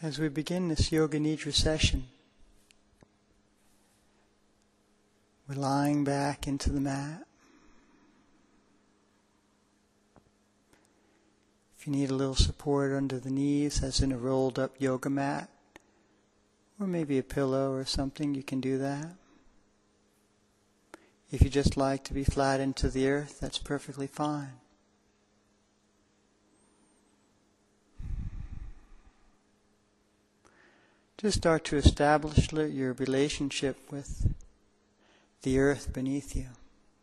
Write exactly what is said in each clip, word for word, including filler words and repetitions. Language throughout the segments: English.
As we begin this Yoga Nidra session, we're lying back into the mat. If you need a little support under the knees, as in a rolled up yoga mat, or maybe a pillow or something, you can do that. If you just like to be flat into the earth, that's perfectly fine. Just start to establish your relationship with the earth beneath you.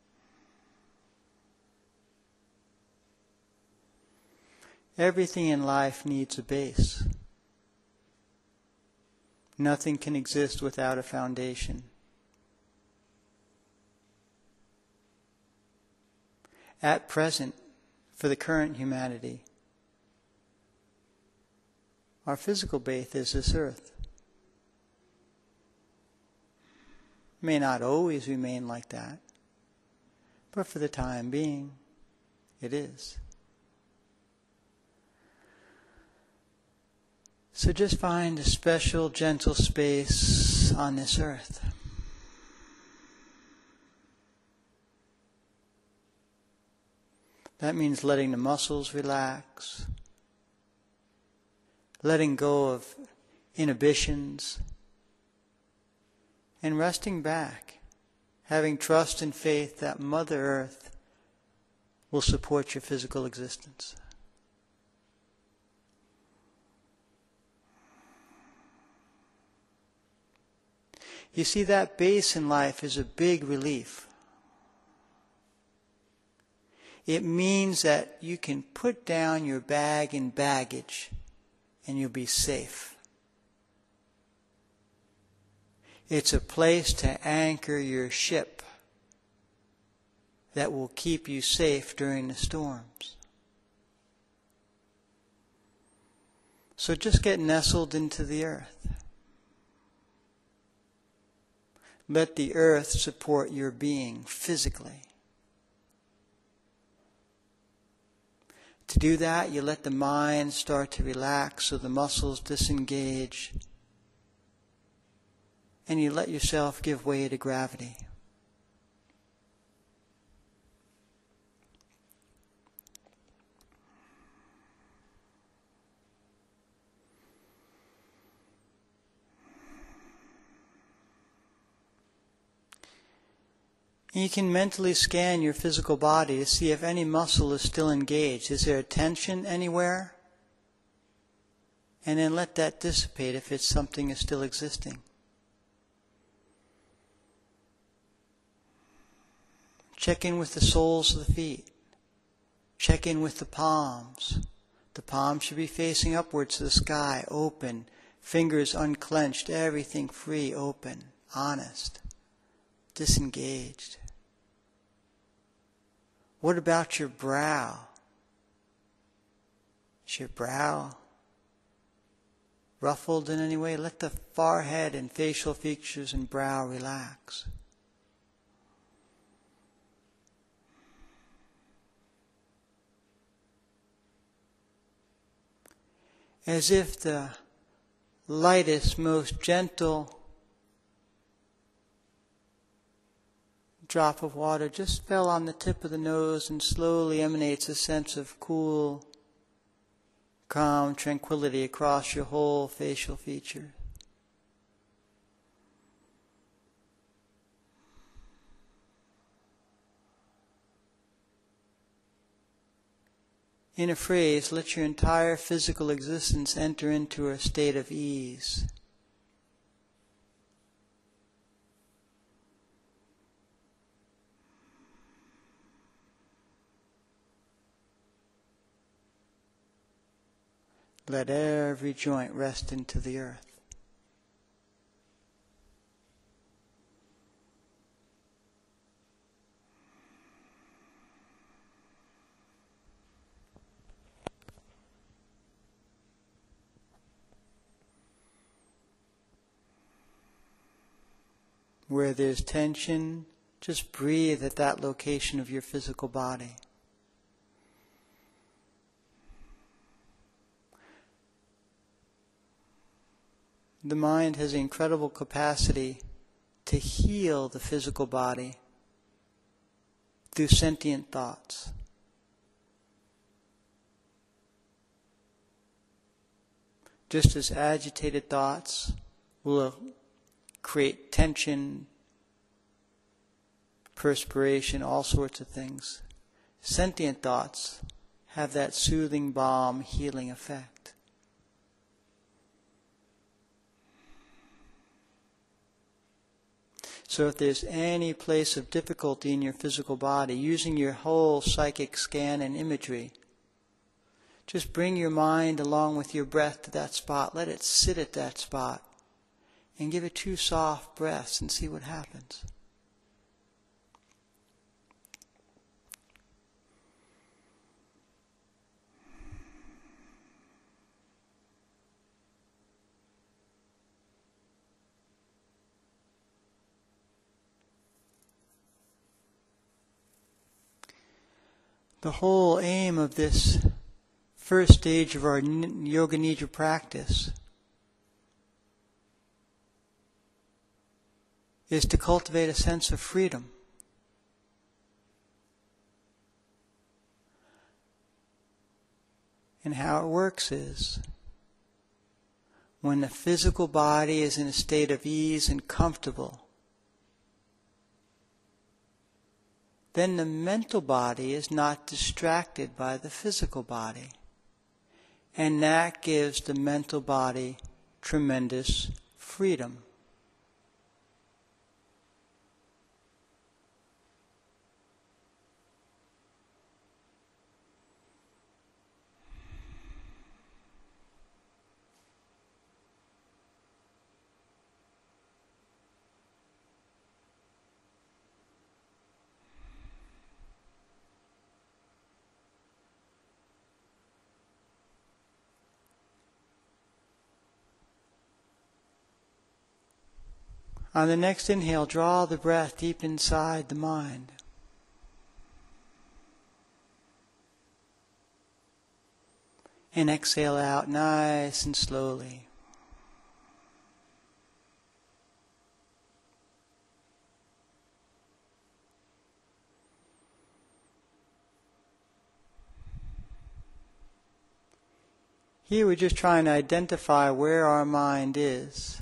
Everything in life needs a base. Nothing can exist without a foundation. At present, for the current humanity, our physical base is this earth. May not always remain like that, but for the time being, it is. So just find a special, gentle space on this earth. That means letting the muscles relax, letting go of inhibitions, and resting back, having trust and faith that Mother Earth will support your physical existence. You see, that base in life is a big relief. It means that you can put down your bag and baggage and you'll be safe. It's a place to anchor your ship that will keep you safe during the storms. So just get nestled into the earth. Let the earth support your being physically. To do that, you let the mind start to relax so the muscles disengage. And you let yourself give way to gravity. And you can mentally scan your physical body to see if any muscle is still engaged. Is there a tension anywhere? And then let that dissipate if it's something is still existing. Check in with the soles of the feet. Check in with the palms. The palms should be facing upwards to the sky, open, fingers unclenched, everything free, open, honest, disengaged. What about your brow? Is your brow ruffled in any way? Let the forehead and facial features and brow relax. As if the lightest, most gentle drop of water just fell on the tip of the nose and slowly emanates a sense of cool, calm tranquility across your whole facial feature. In a phrase, let your entire physical existence enter into a state of ease. Let every joint rest into the earth. Where there's tension, just breathe at that location of your physical body. The mind has the incredible capacity to heal the physical body through sentient thoughts. Just as agitated thoughts will create tension, perspiration, all sorts of things, sentient thoughts have that soothing balm, healing effect. So if there's any place of difficulty in your physical body, using your whole psychic scan and imagery, just bring your mind along with your breath to that spot. Let it sit at that spot and give it two soft breaths and see what happens. The whole aim of this first stage of our Yoga Nidra practice is to cultivate a sense of freedom. And how it works is, when the physical body is in a state of ease and comfortable, then the mental body is not distracted by the physical body. And that gives the mental body tremendous freedom. On the next inhale, draw the breath deep inside the mind. And exhale out nice and slowly. Here we're just trying to identify where our mind is.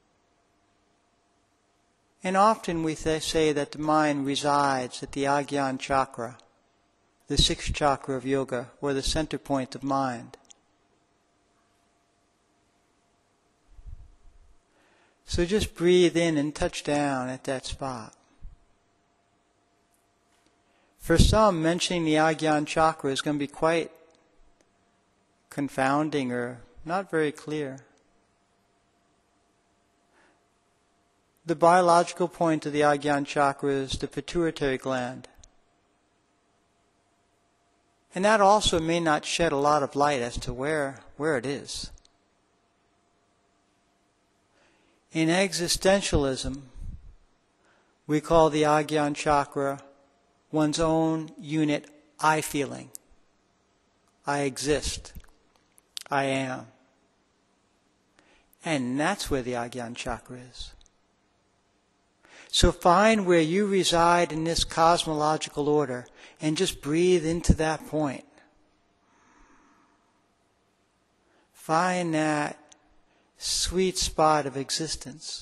And often we th- say that the mind resides at the Ajna chakra, the sixth chakra of yoga, or the center point of mind. So just breathe in and touch down at that spot. For some, mentioning the Ajna chakra is going to be quite confounding or not very clear. The biological point of the Ajna chakra is the pituitary gland. And that also may not shed a lot of light as to where, where it is. In existentialism, we call the Ajna chakra one's own unit I feeling. I exist. I am. And that's where the Ajna chakra is. So find where you reside in this cosmological order and just breathe into that point. Find that sweet spot of existence.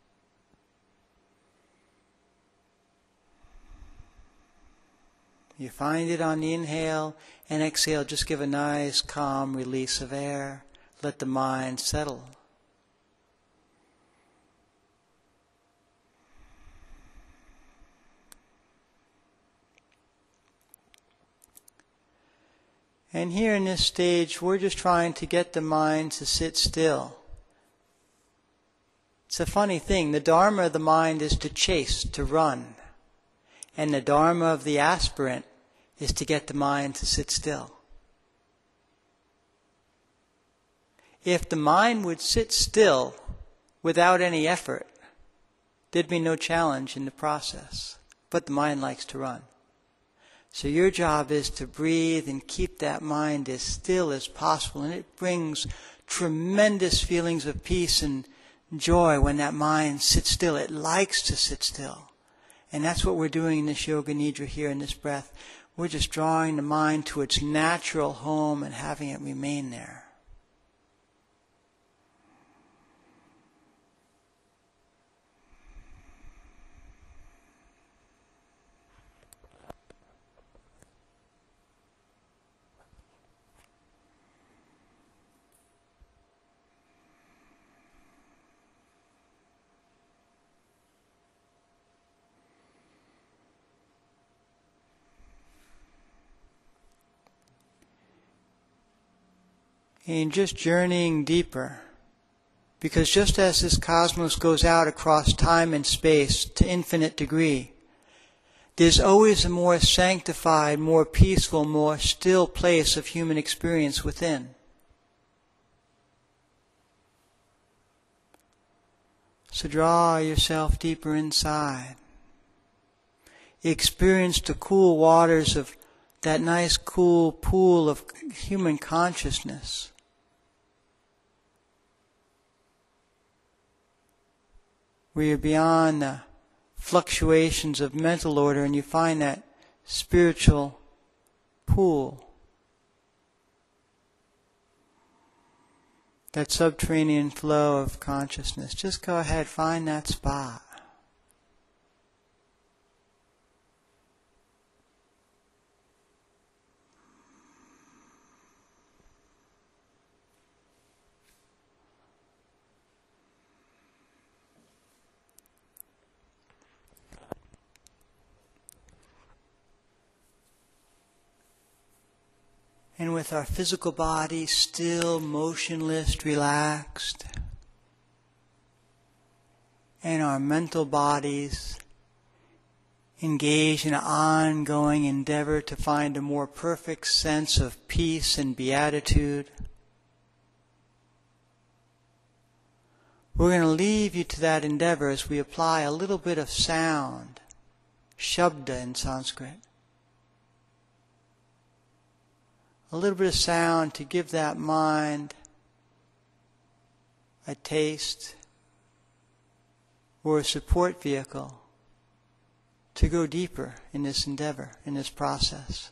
You find it on the inhale and exhale. Just give a nice calm release of air. Let the mind settle. And here in this stage, we're just trying to get the mind to sit still. It's a funny thing. The dharma of the mind is to chase, to run. And the dharma of the aspirant is to get the mind to sit still. If the mind would sit still without any effort, there'd be no challenge in the process. But the mind likes to run. So your job is to breathe and keep that mind as still as possible. And it brings tremendous feelings of peace and joy when that mind sits still. It likes to sit still. And that's what we're doing in this Yoga Nidra here in this breath. We're just drawing the mind to its natural home and having it remain there. And just journeying deeper. Because just as this cosmos goes out across time and space to infinite degree, there's always a more sanctified, more peaceful, more still place of human experience within. So draw yourself deeper inside. Experience the cool waters of that nice cool pool of human consciousness. Where you're beyond the fluctuations of mental order and you find that spiritual pool. That subterranean flow of consciousness. Just go ahead, find that spot. And with our physical body still, motionless, relaxed, and our mental bodies engaged in an ongoing endeavor to find a more perfect sense of peace and beatitude, we're going to leave you to that endeavor as we apply a little bit of sound, shabda in Sanskrit. A little bit of sound to give that mind a taste or a support vehicle to go deeper in this endeavor, in this process.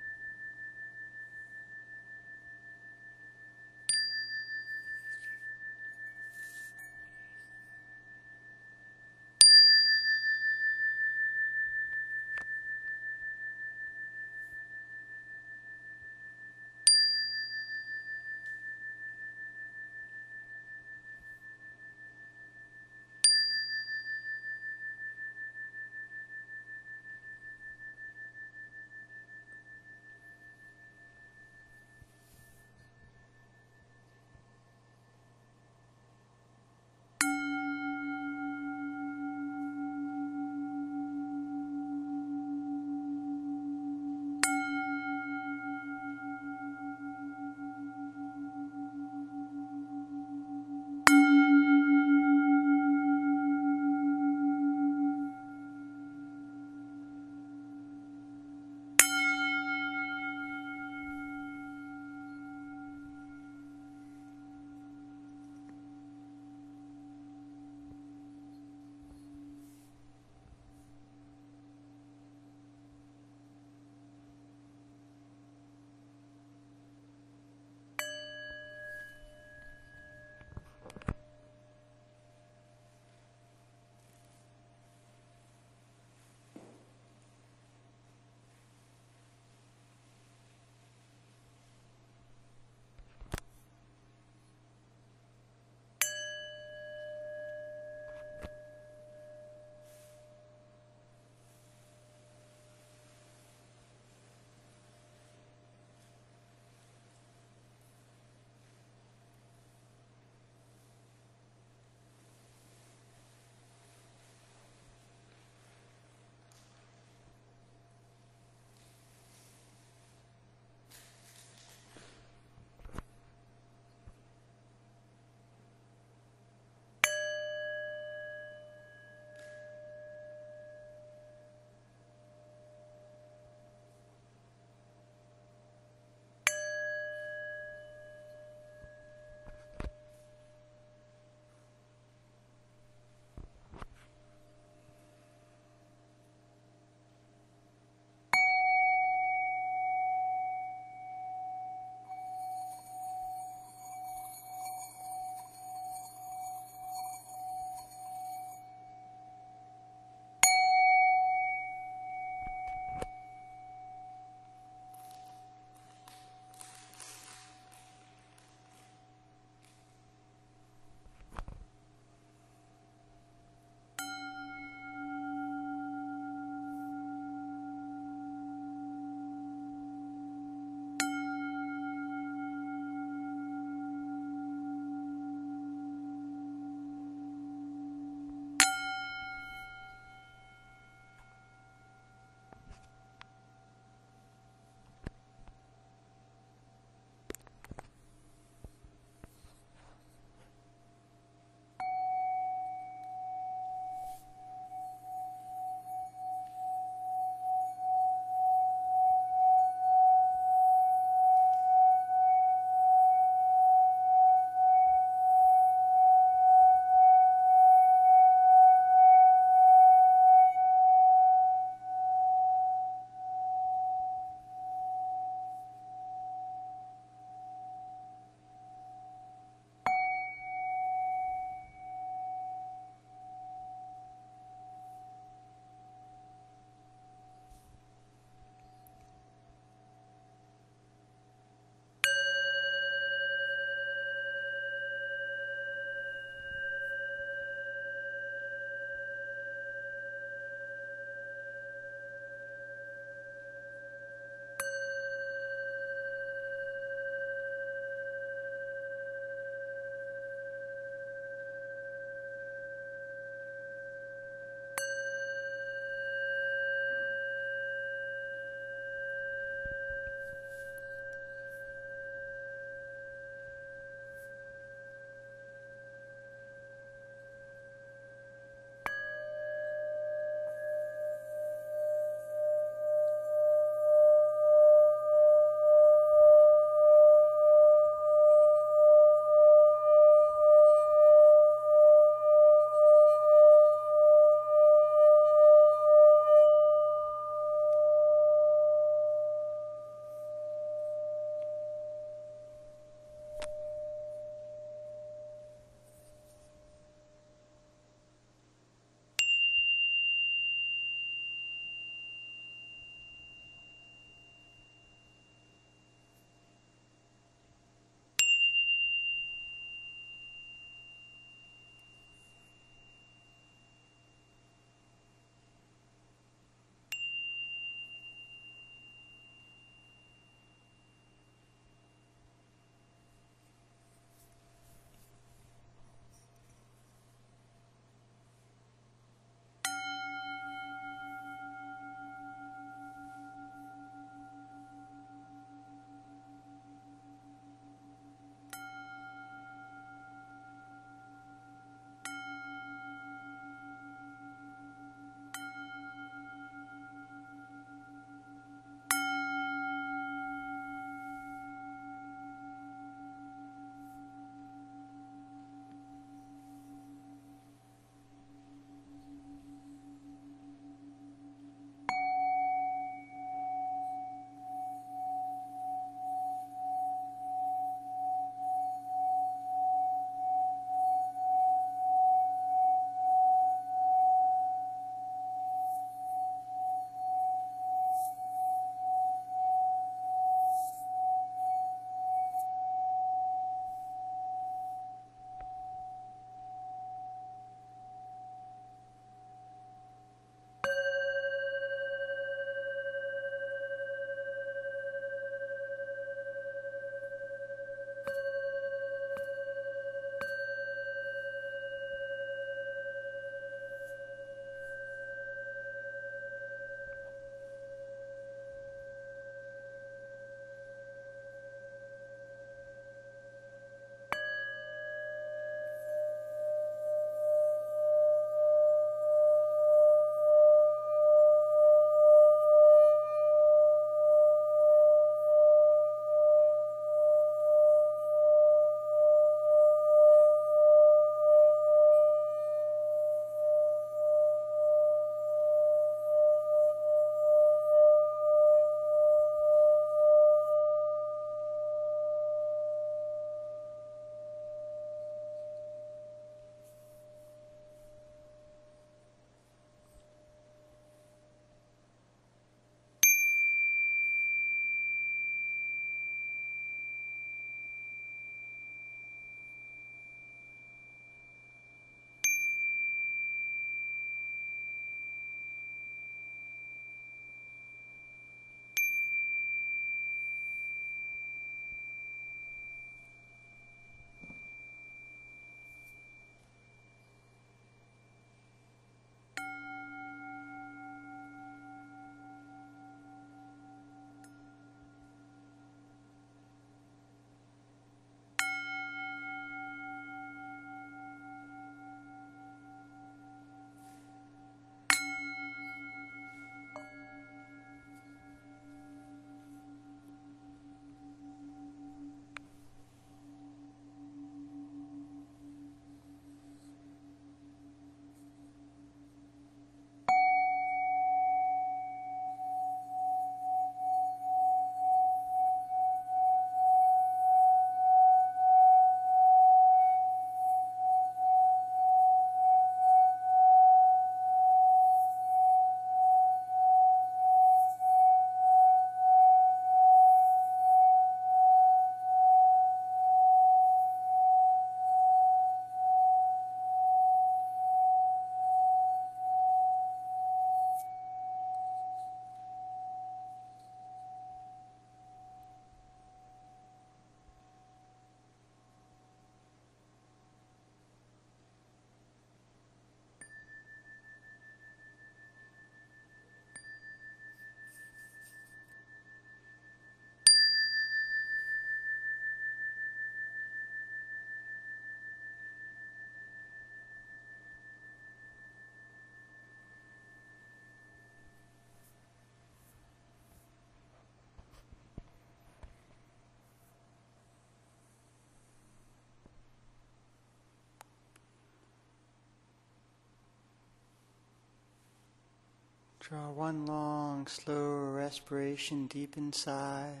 Draw one long, slow respiration deep inside.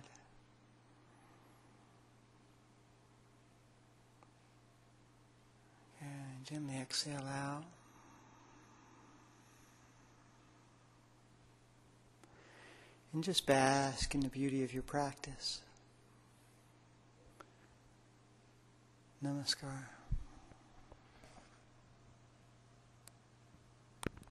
And gently exhale out. And just bask in the beauty of your practice. Namaskar.